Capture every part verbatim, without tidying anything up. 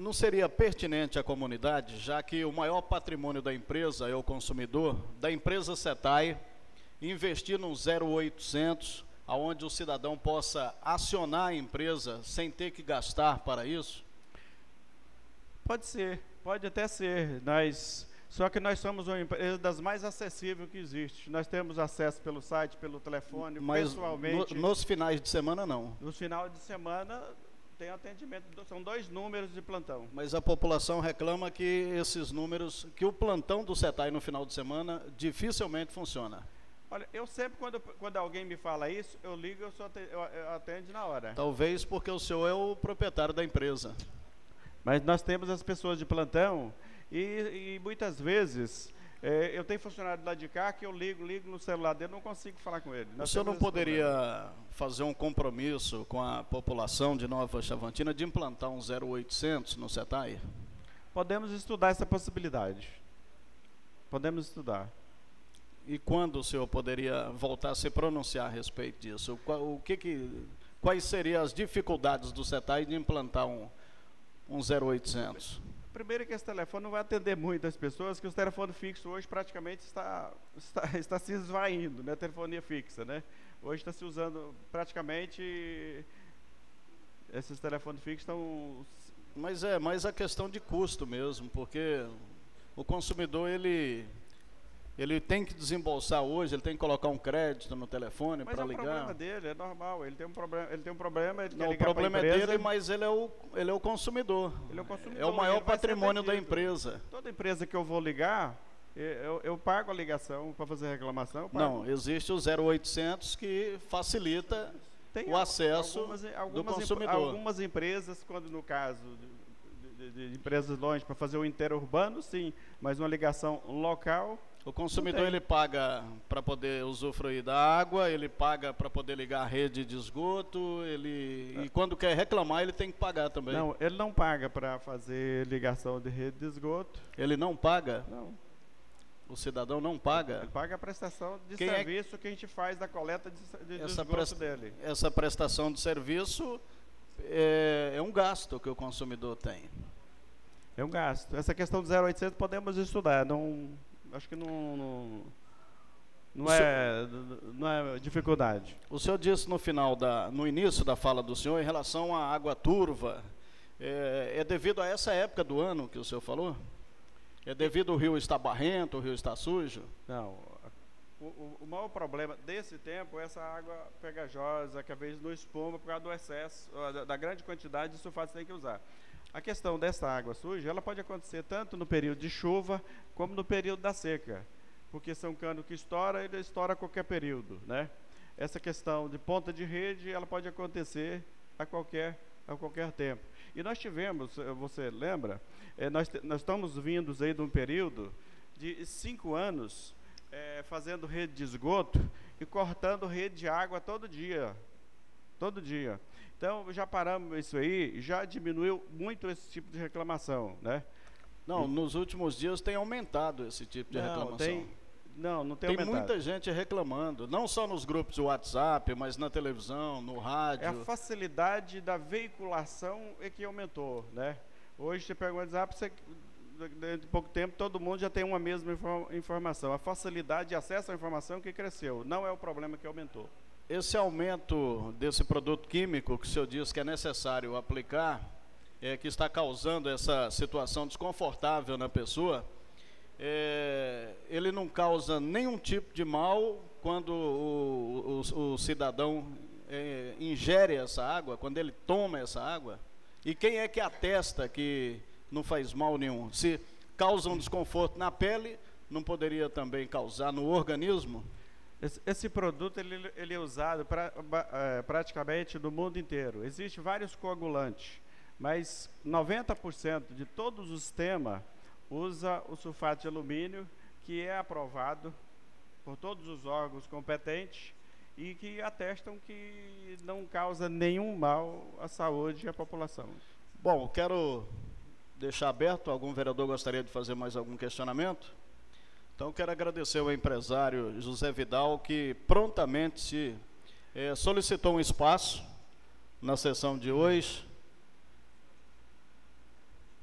não seria pertinente à comunidade, já que o maior patrimônio da empresa é o consumidor, da empresa Setai, investir num zero oitocentos, onde o cidadão possa acionar a empresa sem ter que gastar para isso? Pode ser, pode até ser. Nós, só que nós somos uma empresa das mais acessíveis que existe. Nós temos acesso pelo site, pelo telefone, mas pessoalmente. No, nos finais de semana, não. Nos finais de semana tem atendimento, são dois números de plantão. Mas a população reclama que esses números, que o plantão do Setai no final de semana dificilmente funciona. Olha, eu sempre, quando, quando alguém me fala isso, eu ligo, eu, só atendo, eu atendo na hora. Talvez porque o senhor é o proprietário da empresa. Mas nós temos as pessoas de plantão e, e muitas vezes é, eu tenho funcionário lá de cá que eu ligo, ligo no celular dele, não consigo falar com ele. Nós o senhor não poderia problema. fazer um compromisso com a população de Nova Chavantina de implantar um zero oitocentos no Setai? Podemos estudar essa possibilidade. Podemos estudar. E quando o senhor poderia voltar a se pronunciar a respeito disso? O, o que que, quais seriam as dificuldades do Setai de implantar um, um zero oitocentos? Primeiro que esse telefone não vai atender muitas pessoas, que o telefone fixo hoje praticamente está, está, está se esvaindo, né? A telefonia fixa, né? Hoje está se usando praticamente, esses telefones fixos estão... Mas é mais a questão de custo mesmo, porque o consumidor, ele... Ele tem que desembolsar hoje, ele tem que colocar um crédito no telefone para ligar. Mas é o problema dele, é normal, ele tem um problema, ele tem um problema, ele Não, quer o problema é empresa, dele, mas ele é, o, ele é o consumidor. Ele é o consumidor. É o maior ele vai ser patrimônio da atendido. empresa. Toda empresa que eu vou ligar, eu, eu pago a ligação para fazer reclamação. Não, existe o zero oitocentos que facilita tem o acesso algumas, algumas, do consumidor. Algumas empresas, quando no caso de, de, de empresas longe para fazer o interurbano, sim, mas uma ligação local... O consumidor, ele paga para poder usufruir da água, ele paga para poder ligar a rede de esgoto, ele, é. E quando quer reclamar, ele tem que pagar também. Não, ele não paga para fazer ligação de rede de esgoto. Ele não paga? Não. O cidadão não paga? Ele paga a prestação de Quem serviço é... que a gente faz da coleta de, de, essa de esgoto presta... dele. Essa prestação de serviço é, é um gasto que o consumidor tem. É um gasto. Essa questão do zero oitocentos podemos estudar, não... Acho que não, não, não, é, não é dificuldade. O senhor disse no final, da, no início da fala do senhor, em relação à água turva, é, é devido a essa época do ano que o senhor falou? É devido ao rio estar barrento, o rio está sujo? Não, o, o, o maior problema desse tempo é essa água pegajosa, que às vezes não espuma por causa do excesso, da, da grande quantidade de sulfato que tem que usar. A questão dessa água suja, ela pode acontecer tanto no período de chuva, como no período da seca, porque são cano que estoura, ele estoura a qualquer período, né? Essa questão de ponta de rede, ela pode acontecer a qualquer, a qualquer tempo. E nós tivemos, você lembra, é, nós, nós estamos vindos aí de um período de cinco anos é, fazendo rede de esgoto e cortando rede de água todo dia, todo dia. Então, já paramos isso aí, já diminuiu muito esse tipo de reclamação, né? Não, e... nos últimos dias tem aumentado esse tipo de não, reclamação. Tem, não, não tem Tem aumentado. muita gente reclamando, não só nos grupos de WhatsApp, mas na televisão, no rádio. É a facilidade da veiculação é que aumentou, né? Hoje você pega o WhatsApp, você, dentro de pouco tempo, todo mundo já tem uma mesma informação. A facilidade de acesso à informação que cresceu, não é o problema que aumentou. Esse aumento desse produto químico que o senhor diz que é necessário aplicar, é, que está causando essa situação desconfortável na pessoa, é, ele não causa nenhum tipo de mal quando o, o, o cidadão é, ingere essa água, quando ele toma essa água? E quem é que atesta que não faz mal nenhum? Se causa um desconforto na pele, não poderia também causar no organismo? Esse, esse produto ele, ele é usado pra, é, praticamente no mundo inteiro. Existem vários coagulantes, mas noventa por cento de todos os sistemas usa o sulfato de alumínio, que é aprovado por todos os órgãos competentes e que atestam que não causa nenhum mal à saúde e à população. Bom, quero deixar aberto, algum vereador gostaria de fazer mais algum questionamento? Então, quero agradecer ao empresário José Vidal, que prontamente se é, solicitou um espaço na sessão de hoje.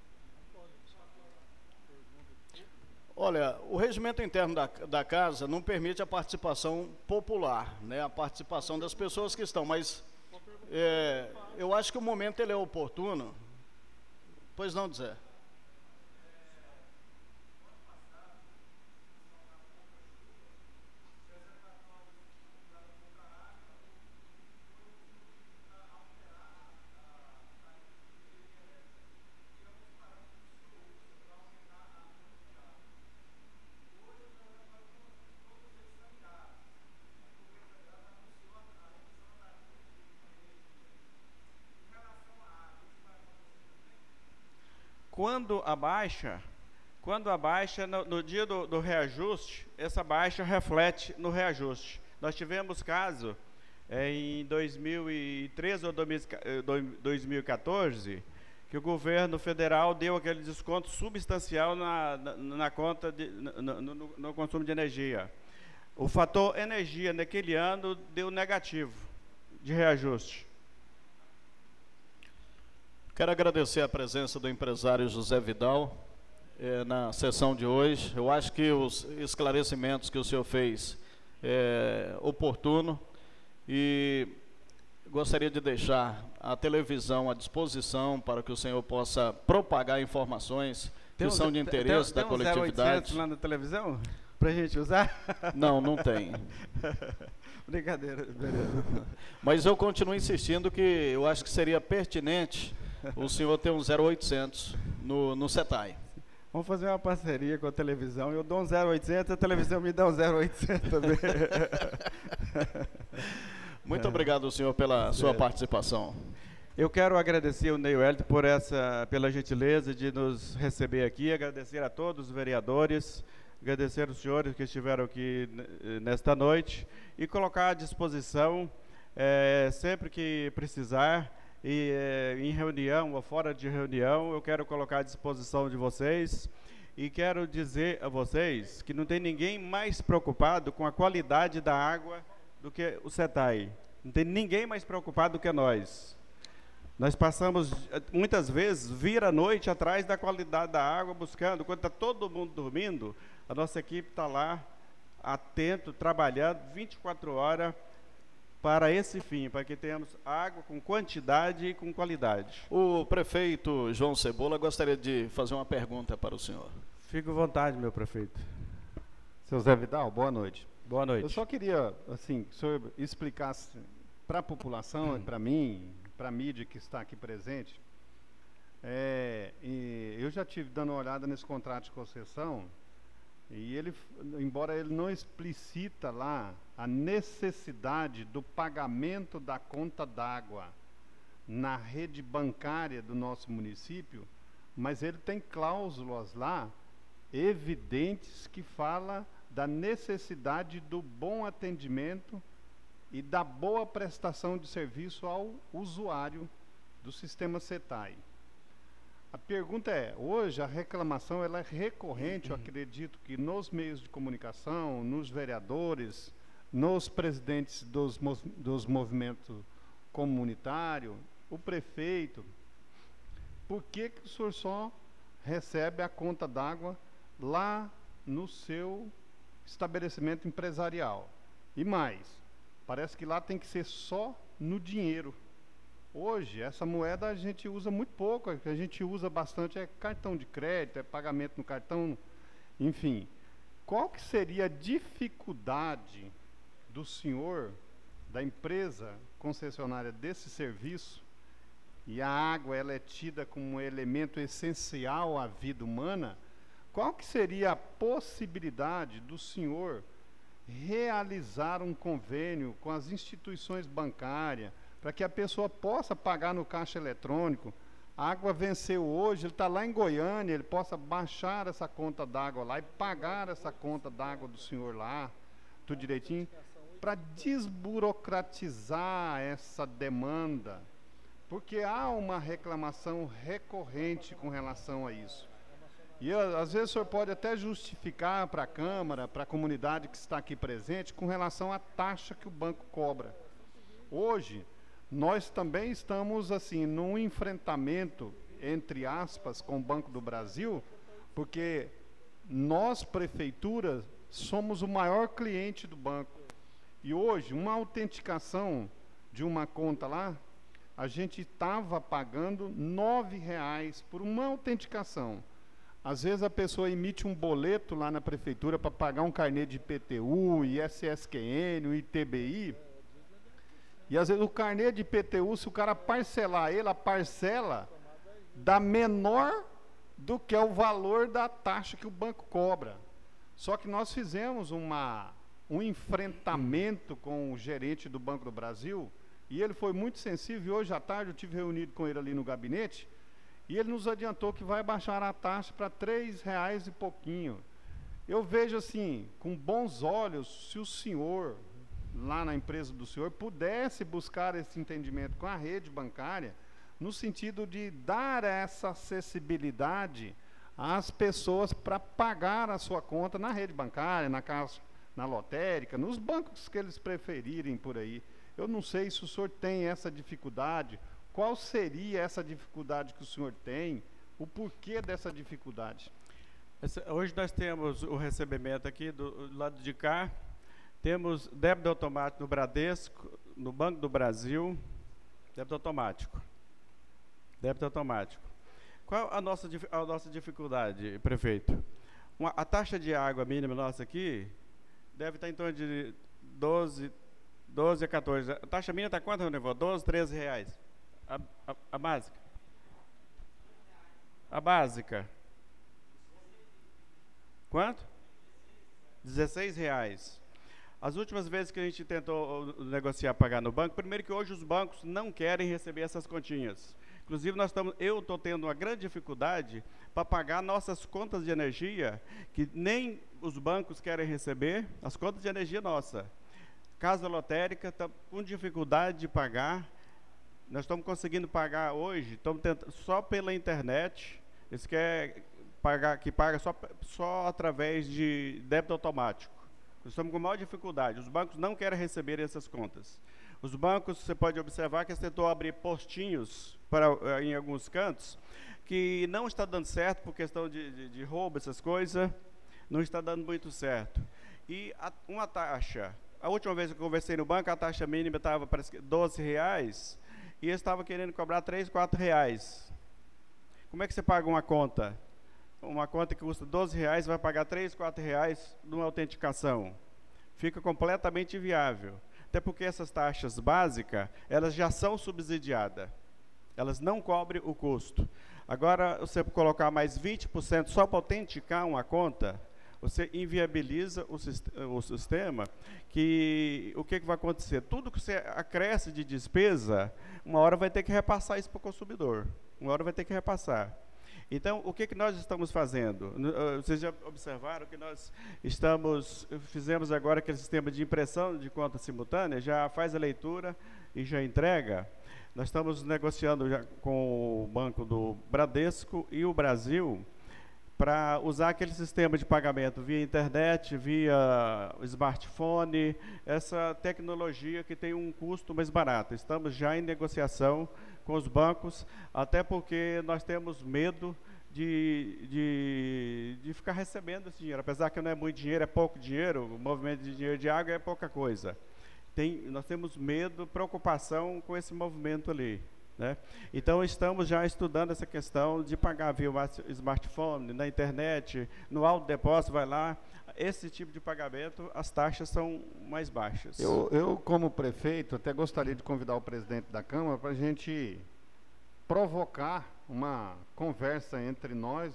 Olha, o regimento interno da, da casa não permite a participação popular, né, a participação das pessoas que estão, mas é, eu acho que o momento ele é oportuno. Pois não, Zé? Quando abaixa, quando abaixa, no, no dia do, do reajuste, essa baixa reflete no reajuste. Nós tivemos caso é, em dois mil e treze ou dois mil e quatorze, que o governo federal deu aquele desconto substancial na, na, na conta, de, no, no, no consumo de energia. O fator energia naquele ano deu negativo de reajuste. Quero agradecer a presença do empresário José Vidal eh, na sessão de hoje. Eu acho que os esclarecimentos que o senhor fez é oportuno e gostaria de deixar a televisão à disposição para que o senhor possa propagar informações que um, são de interesse tem, tem, da tem coletividade. Tem um zero oitocentos lá na televisão para a gente usar? Não, não tem. Brincadeira, beleza. Mas eu continuo insistindo que eu acho que seria pertinente o senhor ter um zero oitocentos no, no SETAI. Vamos fazer uma parceria com a televisão. Eu dou um zero oitocentos, a televisão me dá um zero oitocentos também. Muito obrigado, senhor, pela sua participação. Eu quero agradecer o Ney Wellington por essa, pela gentileza de nos receber aqui, agradecer a todos os vereadores, agradecer os senhores que estiveram aqui nesta noite e colocar à disposição, é, sempre que precisar, e eh, em reunião ou fora de reunião, eu quero colocar à disposição de vocês e quero dizer a vocês que não tem ninguém mais preocupado com a qualidade da água do que o SETAI. Não tem ninguém mais preocupado do que nós. Nós passamos, muitas vezes, vir à noite atrás da qualidade da água, buscando. Quando está todo mundo dormindo, a nossa equipe está lá, atento, trabalhando vinte e quatro horas, para esse fim, para que tenhamos água com quantidade e com qualidade. O prefeito João Cebola gostaria de fazer uma pergunta para o senhor. Fique à vontade, meu prefeito. Seu Zé Vidal, boa noite. Boa noite. Eu só queria, assim, que o senhor explicasse para a população, hum. para mim, para a mídia que está aqui presente, é, e eu já tive dando uma olhada nesse contrato de concessão, e ele, embora ele não explicita lá a necessidade do pagamento da conta d'água na rede bancária do nosso município, mas ele tem cláusulas lá evidentes que fala da necessidade do bom atendimento e da boa prestação de serviço ao usuário do sistema SETAI. A pergunta é, hoje a reclamação ela é recorrente, eu acredito que nos meios de comunicação, nos vereadores, nos presidentes dos, dos movimentos comunitários, o prefeito. Por que que o senhor só recebe a conta d'água lá no seu estabelecimento empresarial? E mais, parece que lá tem que ser só no dinheiro. Hoje, essa moeda a gente usa muito pouco, o que a gente usa bastante é cartão de crédito, é pagamento no cartão, enfim. Qual que seria a dificuldade do senhor, da empresa concessionária desse serviço, e a água ela é tida como um elemento essencial à vida humana, qual que seria a possibilidade do senhor realizar um convênio com as instituições bancárias, para que a pessoa possa pagar no caixa eletrônico? A água venceu hoje, ele está lá em Goiânia, ele possa baixar essa conta d'água lá e pagar essa conta d'água do senhor lá, tudo direitinho, para desburocratizar essa demanda, porque há uma reclamação recorrente com relação a isso. E às vezes o senhor pode até justificar para a Câmara, para a comunidade que está aqui presente, com relação à taxa que o banco cobra. Hoje, nós também estamos, assim, num enfrentamento, entre aspas, com o Banco do Brasil, porque nós, prefeitura, somos o maior cliente do banco. E hoje, uma autenticação de uma conta lá, a gente estava pagando nove reais por uma autenticação. Às vezes a pessoa emite um boleto lá na prefeitura para pagar um carnê de I P T U, I S S Q N, I T B I. E às vezes o carnê de I P T U, se o cara parcelar ele, a parcela dá menor do que é o valor da taxa que o banco cobra. Só que nós fizemos uma, um enfrentamento com o gerente do Banco do Brasil, e ele foi muito sensível, e hoje à tarde eu tive reunido com ele ali no gabinete, e ele nos adiantou que vai baixar a taxa para três reais e pouquinho. Eu vejo assim, com bons olhos, se o senhor, lá na empresa do senhor, pudesse buscar esse entendimento com a rede bancária, no sentido de dar essa acessibilidade às pessoas para pagar a sua conta na rede bancária, na caixa, na lotérica, nos bancos que eles preferirem por aí. Eu não sei se o senhor tem essa dificuldade, qual seria essa dificuldade que o senhor tem, o porquê dessa dificuldade? Essa, hoje nós temos o recebimento aqui do, do lado de cá, temos débito automático no Bradesco, no Banco do Brasil, débito automático. Débito automático. Qual a nossa, a nossa dificuldade, prefeito? Uma, a taxa de água mínima nossa aqui deve estar em torno de doze, doze a quatorze. A taxa mínima está quanto, Ronivô? doze, treze reais. A, a, a básica? A básica. Quanto? dezesseis reais. As últimas vezes que a gente tentou negociar pagar no banco, primeiro que hoje os bancos não querem receber essas continhas. Inclusive, nós estamos, eu estou tendo uma grande dificuldade para pagar nossas contas de energia, que nem os bancos querem receber, as contas de energia nossa. Casa lotérica está com dificuldade de pagar. Nós estamos conseguindo pagar hoje, estamos tentando, só pela internet, eles querem pagar, que paga só, só através de débito automático. Nós estamos com maior dificuldade, os bancos não querem receber essas contas. Os bancos, você pode observar que eles tentou abrir postinhos para, em alguns cantos, que não está dando certo por questão de, de, de roubo, essas coisas, não está dando muito certo. E a, uma taxa, a última vez que eu conversei no banco, a taxa mínima estava parece que doze reais, e eles estavam querendo cobrar três, quatro reais. Como é que você paga uma conta? Uma conta que custa doze reais, vai pagar três, quatro reais numa autenticação. Fica completamente inviável. Até porque essas taxas básicas, elas já são subsidiadas. Elas não cobrem o custo. Agora, você colocar mais vinte por cento só para autenticar uma conta, você inviabiliza o, o sistema, que o que, que vai acontecer? Tudo que você acresce de despesa, uma hora vai ter que repassar isso para o consumidor. Uma hora vai ter que repassar. Então, o que, que nós estamos fazendo? Vocês já observaram que nós estamos, fizemos agora aquele sistema de impressão de conta simultânea, já faz a leitura e já entrega. Nós estamos negociando já com o Banco do Bradesco e o Brasil para usar aquele sistema de pagamento via internet, via smartphone, essa tecnologia que tem um custo mais barato. Estamos já em negociação com os bancos, até porque nós temos medo de, de, de ficar recebendo esse dinheiro. Apesar que não é muito dinheiro, é pouco dinheiro, o movimento de dinheiro de água é pouca coisa. Tem, nós temos medo, preocupação com esse movimento ali. Né? Então, estamos já estudando essa questão de pagar via smartphone, na internet, no autodepósito, vai lá. Esse tipo de pagamento, as taxas são mais baixas. Eu, eu, como prefeito, até gostaria de convidar o presidente da Câmara para a gente provocar uma conversa entre nós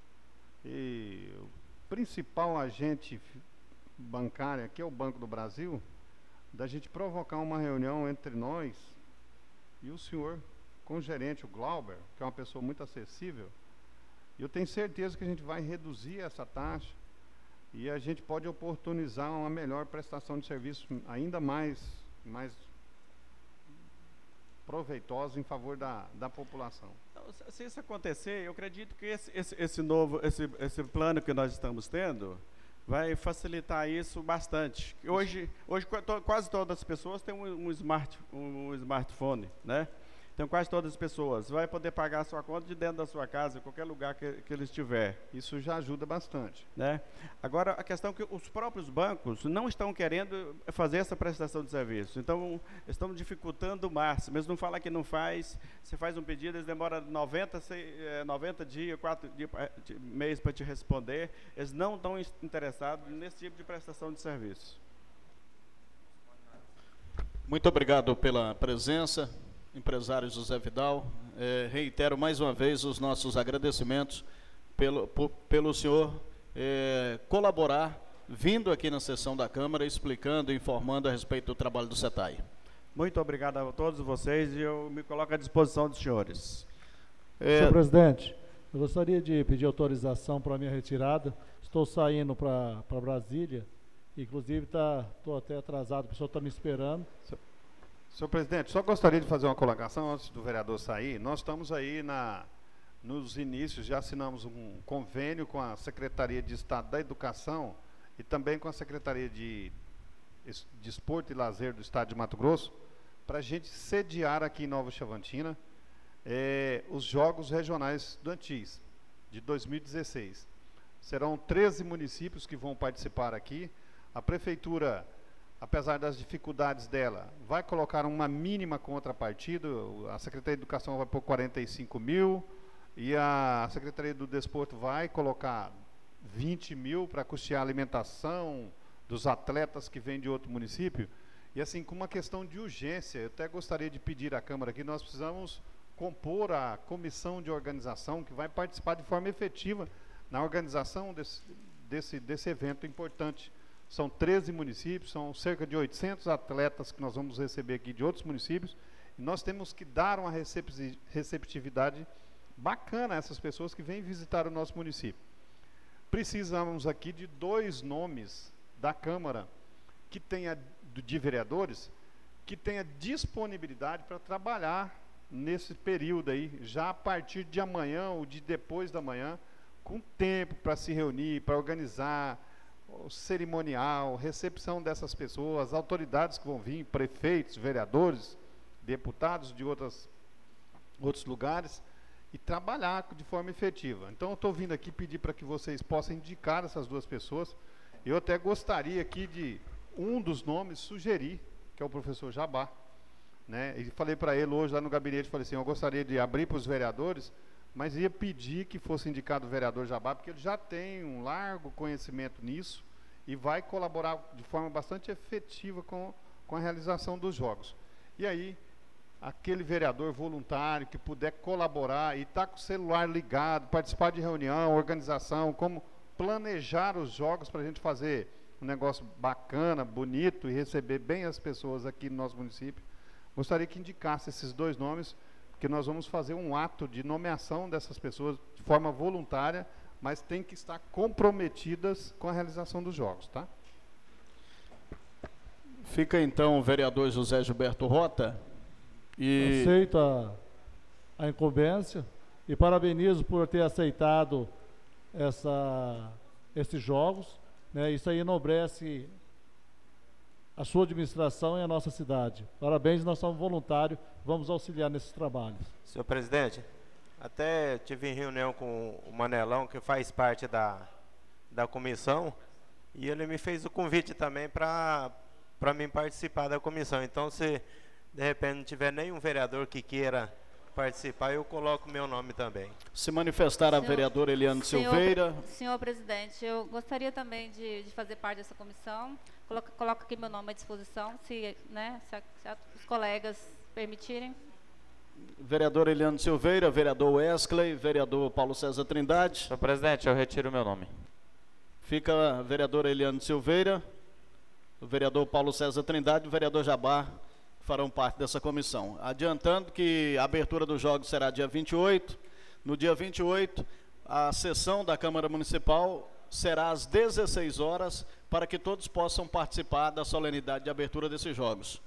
e o principal agente bancário aqui é o Banco do Brasil, da gente provocar uma reunião entre nós e o senhor, com o gerente, o Glauber, que é uma pessoa muito acessível. Eu tenho certeza que a gente vai reduzir essa taxa e a gente pode oportunizar uma melhor prestação de serviço ainda mais, mais proveitosa em favor da, da população. Se isso acontecer, eu acredito que esse, esse, esse novo, esse, esse plano que nós estamos tendo vai facilitar isso bastante. Hoje, hoje quase todas as pessoas têm um, um, smart, um, um smartphone, né? Então, quase todas as pessoas vai poder pagar a sua conta de dentro da sua casa, em qualquer lugar que, que ele estiver. Isso já ajuda bastante. Né? Agora, a questão é que os próprios bancos não estão querendo fazer essa prestação de serviço. Então, estão dificultando o máximo. Eles não falam que não faz. Você faz um pedido, eles demoram noventa, noventa dias, quatro dias, meses para te responder. Eles não estão interessados nesse tipo de prestação de serviço. Muito obrigado pela presença, empresário José Vidal. É, reitero mais uma vez os nossos agradecimentos pelo, por, pelo senhor é, colaborar, vindo aqui na sessão da Câmara, explicando, informando a respeito do trabalho do SETAI. Muito obrigado a todos vocês e eu me coloco à disposição dos senhores. É... Senhor presidente, eu gostaria de pedir autorização para a minha retirada. Estou saindo para Brasília, inclusive estou até atrasado, o pessoal está me esperando. Senhor presidente, só gostaria de fazer uma colocação antes do vereador sair. Nós estamos aí na, nos inícios, já assinamos um convênio com a Secretaria de Estado da Educação e também com a Secretaria de Desporto e Lazer do Estado de Mato Grosso, para a gente sediar aqui em Nova Chavantina é, os Jogos Regionais Estudantis de dois mil e dezesseis. Serão treze municípios que vão participar aqui. A Prefeitura, apesar das dificuldades dela, vai colocar uma mínima contrapartida. A Secretaria de Educação vai pôr quarenta e cinco mil e a Secretaria do Desporto vai colocar vinte mil para custear a alimentação dos atletas que vêm de outro município. E assim, com uma questão de urgência, eu até gostaria de pedir à Câmara que nós precisamos compor a comissão de organização que vai participar de forma efetiva na organização desse, desse, desse evento importante. São treze municípios, são cerca de oitocentos atletas que nós vamos receber aqui de outros municípios, e nós temos que dar uma receptividade bacana a essas pessoas que vêm visitar o nosso município. Precisamos aqui de dois nomes da Câmara que tenha, de vereadores, que tenha disponibilidade para trabalhar nesse período aí, já a partir de amanhã ou de depois da manhã, com tempo para se reunir, para organizar o cerimonial, recepção dessas pessoas, autoridades que vão vir, prefeitos, vereadores, deputados de outras, outros lugares, e trabalhar de forma efetiva. Então eu estou vindo aqui pedir para que vocês possam indicar essas duas pessoas. Eu até gostaria aqui de um dos nomes sugerir, que é o professor Jabá, né? E falei para ele hoje lá no gabinete, falei assim, eu gostaria de abrir para os vereadores, mas ia pedir que fosse indicado o vereador Jabá, porque ele já tem um largo conhecimento nisso e vai colaborar de forma bastante efetiva com, com a realização dos jogos. E aí, aquele vereador voluntário que puder colaborar e estar tá com o celular ligado, participar de reunião, organização, como planejar os jogos para a gente fazer um negócio bacana, bonito e receber bem as pessoas aqui no nosso município. Gostaria que indicasse esses dois nomes, porque nós vamos fazer um ato de nomeação dessas pessoas de forma voluntária, mas tem que estar comprometidas com a realização dos jogos, tá? Fica então o vereador José Gilberto Rota. E... Aceito a, a incumbência e parabenizo por ter aceitado essa, esses jogos, né? Isso aí enobrece a sua administração e a nossa cidade. Parabéns, nós somos voluntários, vamos auxiliar nesses trabalhos. Senhor presidente, até tive em reunião com o Manelão, que faz parte da, da comissão, e ele me fez o convite também para para mim participar da comissão. Então, se de repente não tiver nenhum vereador que queira participar, eu coloco meu nome também. Se manifestar a senhor, vereadora Eliane senhor, Silveira. Senhor presidente, eu gostaria também de, de fazer parte dessa comissão. Coloco, coloco aqui meu nome à disposição, se, né, se, a, se a, os colegas permitirem. Vereador Eliane Silveira, vereador Wesley, vereador Paulo César Trindade. Senhor presidente, eu retiro o meu nome. Fica a vereadora Eliane Silveira, o vereador Paulo César Trindade e o vereador Jabá farão parte dessa comissão. Adiantando que a abertura dos jogos será dia vinte e oito. No dia vinte e oito, a sessão da Câmara Municipal será às dezesseis horas, para que todos possam participar da solenidade de abertura desses jogos.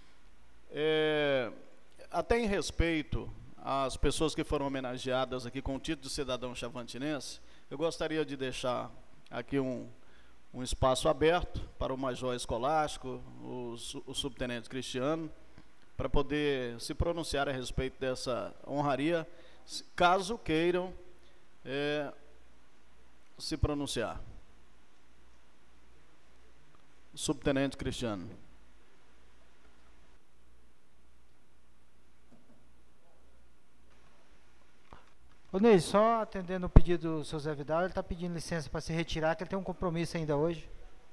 É, até em respeito às pessoas que foram homenageadas aqui com o título de cidadão chavantinense, eu gostaria de deixar aqui um, um espaço aberto para o Major Escolástico, o, o Subtenente Cristiano, para poder se pronunciar a respeito dessa honraria, caso queiram é, se pronunciar. Subtenente Cristiano. Ô Ney, só atendendo o pedido do seu Zé Vidal, ele está pedindo licença para se retirar, que ele tem um compromisso ainda hoje.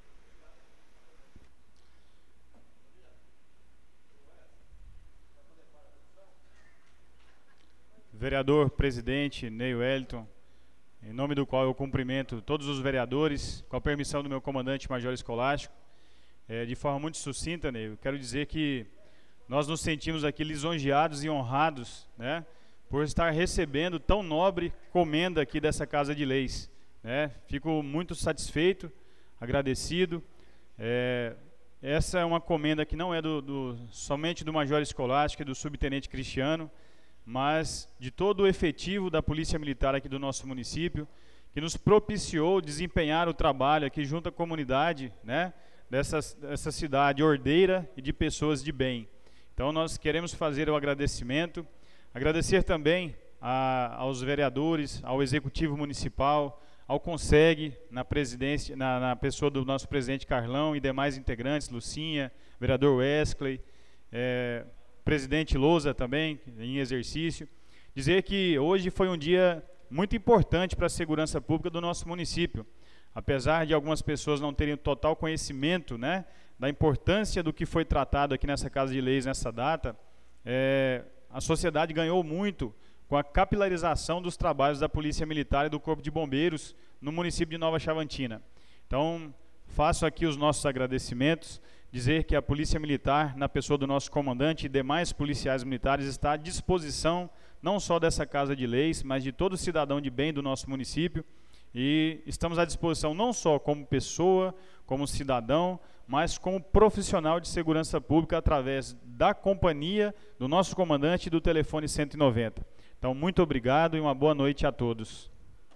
Vereador presidente Ney Wellington, em nome do qual eu cumprimento todos os vereadores, com a permissão do meu comandante Major Escolástico, é, de forma muito sucinta, Ney, eu quero dizer que nós nos sentimos aqui lisonjeados e honrados, né, por estar recebendo tão nobre comenda aqui dessa Casa de Leis, né? Fico muito satisfeito, agradecido. É, essa é uma comenda que não é do, do, somente do Major Escolástico e do Subtenente Cristiano, mas de todo o efetivo da Polícia Militar aqui do nosso município, que nos propiciou desempenhar o trabalho aqui junto à comunidade, né, dessa, dessa cidade ordeira e de pessoas de bem. Então nós queremos fazer o agradecimento, agradecer também a, aos vereadores, ao Executivo Municipal, ao CONSEG, na presidência, na, na pessoa do nosso presidente Carlão e demais integrantes, Lucinha, vereador Wesley, é, presidente Lousa também, em exercício. Dizer que hoje foi um dia muito importante para a segurança pública do nosso município. Apesar de algumas pessoas não terem total conhecimento, né, da importância do que foi tratado aqui nessa Casa de Leis nessa data, é, a sociedade ganhou muito com a capilarização dos trabalhos da Polícia Militar e do Corpo de Bombeiros no município de Nova Chavantina. Então, faço aqui os nossos agradecimentos, dizer que a Polícia Militar, na pessoa do nosso comandante e demais policiais militares, está à disposição não só dessa Casa de Leis, mas de todo cidadão de bem do nosso município, e estamos à disposição não só como pessoa, como cidadão, mas como profissional de segurança pública através da companhia do nosso comandante e do telefone cento e noventa. Então, muito obrigado e uma boa noite a todos.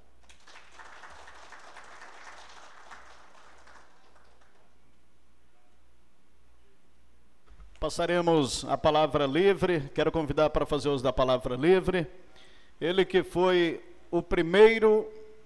Passaremos a palavra livre. Quero convidar para fazer uso da palavra livre ele que foi o primeiro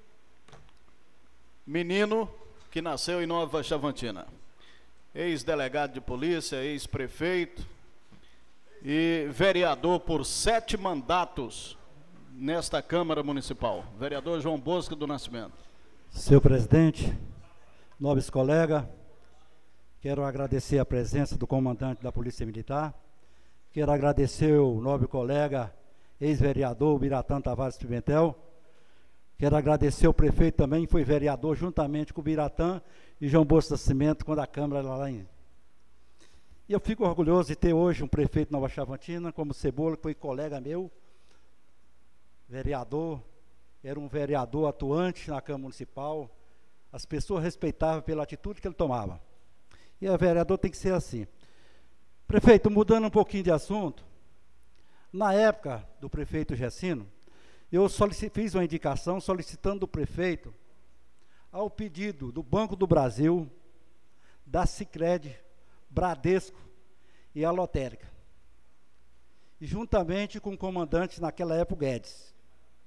menino que nasceu em Nova Chavantina. Ex-delegado de polícia, ex-prefeito e vereador por sete mandatos nesta Câmara Municipal. Vereador João Bosco do Nascimento. Senhor presidente, nobres colegas, quero agradecer a presença do comandante da Polícia Militar, quero agradecer o nobre colega, ex-vereador Biratã Tavares Pimentel, quero agradecer o prefeito também, que foi vereador juntamente com o Biratã e João Bosco do Nascimento, quando a Câmara era lá em... E eu fico orgulhoso de ter hoje um prefeito de Nova Chavantina, como Cebola, que foi colega meu, vereador, era um vereador atuante na Câmara Municipal, as pessoas respeitavam pela atitude que ele tomava. E o vereador tem que ser assim. Prefeito, mudando um pouquinho de assunto, na época do prefeito Gessino, eu fiz uma indicação solicitando do prefeito, ao pedido do Banco do Brasil, da Sicredi, Bradesco e a Lotérica, e juntamente com o comandante naquela época, Guedes.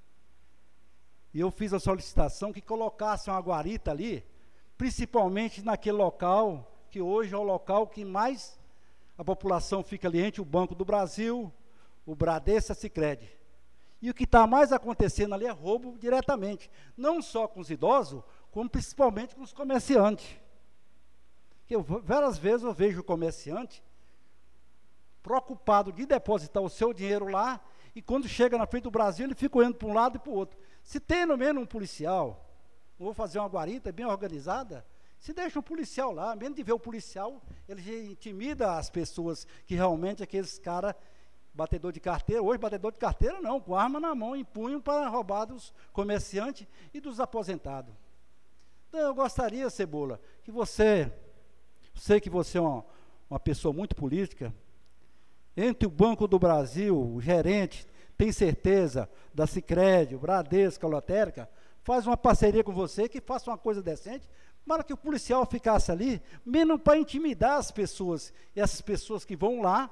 E eu fiz a solicitação que colocasse uma guarita ali, principalmente naquele local, que hoje é o local que mais a população fica ali entre o Banco do Brasil, o Bradesco e a Sicredi. E o que está mais acontecendo ali é roubo diretamente, não só com os idosos, como principalmente com os comerciantes. Eu, várias vezes eu vejo o comerciante preocupado de depositar o seu dinheiro lá, e quando chega na frente do Brasil, ele fica olhando para um lado e para o outro. Se tem no menos um policial, vou fazer uma guarita bem organizada, se deixa um policial lá, menos de ver o policial, ele já intimida as pessoas que realmente aqueles caras, batedor de carteira, hoje batedor de carteira não, com arma na mão, em punho para roubar dos comerciantes e dos aposentados. Então eu gostaria, Cebola, que você, sei que você é uma, uma pessoa muito política, entre o Banco do Brasil, o gerente, tem certeza, da Sicredi, o Bradesco, a Lotérica, faz uma parceria com você, que faça uma coisa decente, para que o policial ficasse ali, menos para intimidar as pessoas, e essas pessoas que vão lá,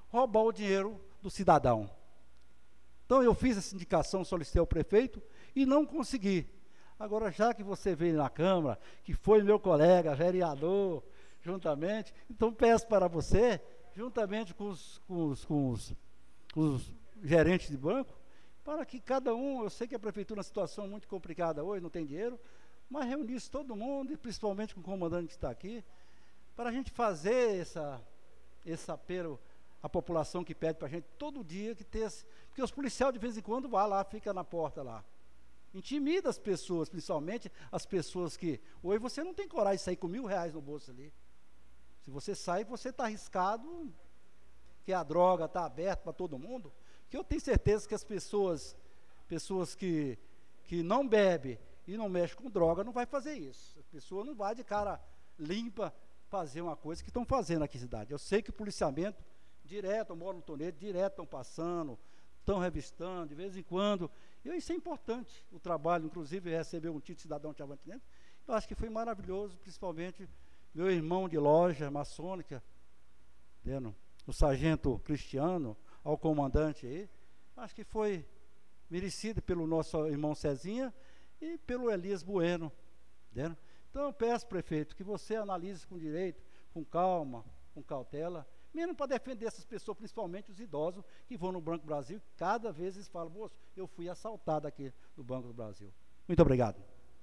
roubar o dinheiro do cidadão. Então eu fiz essa indicação, solicitei ao prefeito e não consegui. Agora, já que você veio na Câmara, que foi meu colega, vereador, juntamente, então peço para você, juntamente com os, com os, com os, com os gerentes de banco, para que cada um, eu sei que a prefeitura é uma situação muito complicada hoje, não tem dinheiro, mas reunisse todo mundo, e principalmente com o comandante que está aqui, para a gente fazer essa, esse apelo à população que pede para a gente todo dia, que ter esse, porque os policiais de vez em quando vão lá, fica na porta lá. Intimida as pessoas, principalmente as pessoas que, hoje você não tem coragem de sair com mil reais no bolso ali. Se você sai, você está arriscado, que a droga está aberta para todo mundo, que eu tenho certeza que as pessoas, pessoas que, que não bebem e não mexem com droga, não vai fazer isso. A pessoa não vai de cara limpa fazer uma coisa que estão fazendo aqui na cidade. Eu sei que o policiamento, direto, eu moro no Tonedo, direto estão passando, estão revistando, de vez em quando. E isso é importante, o trabalho, inclusive, receber um título de cidadão chavantinense. Eu acho que foi maravilhoso, principalmente meu irmão de loja maçônica, entendeu? O sargento Cristiano, ao comandante aí, acho que foi merecido pelo nosso irmão Cezinha e pelo Elias Bueno, entendeu? Então eu peço, prefeito, que você analise com direito, com calma, com cautela, mesmo para defender essas pessoas, principalmente os idosos que vão no Banco do Brasil, cada vez eles falam, moço, eu fui assaltado aqui no Banco do Brasil. Muito obrigado.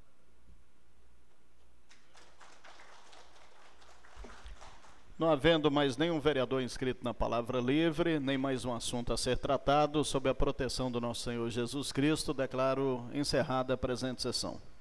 Não havendo mais nenhum vereador inscrito na palavra livre, nem mais um assunto a ser tratado, sob a proteção do nosso Senhor Jesus Cristo, declaro encerrada a presente sessão.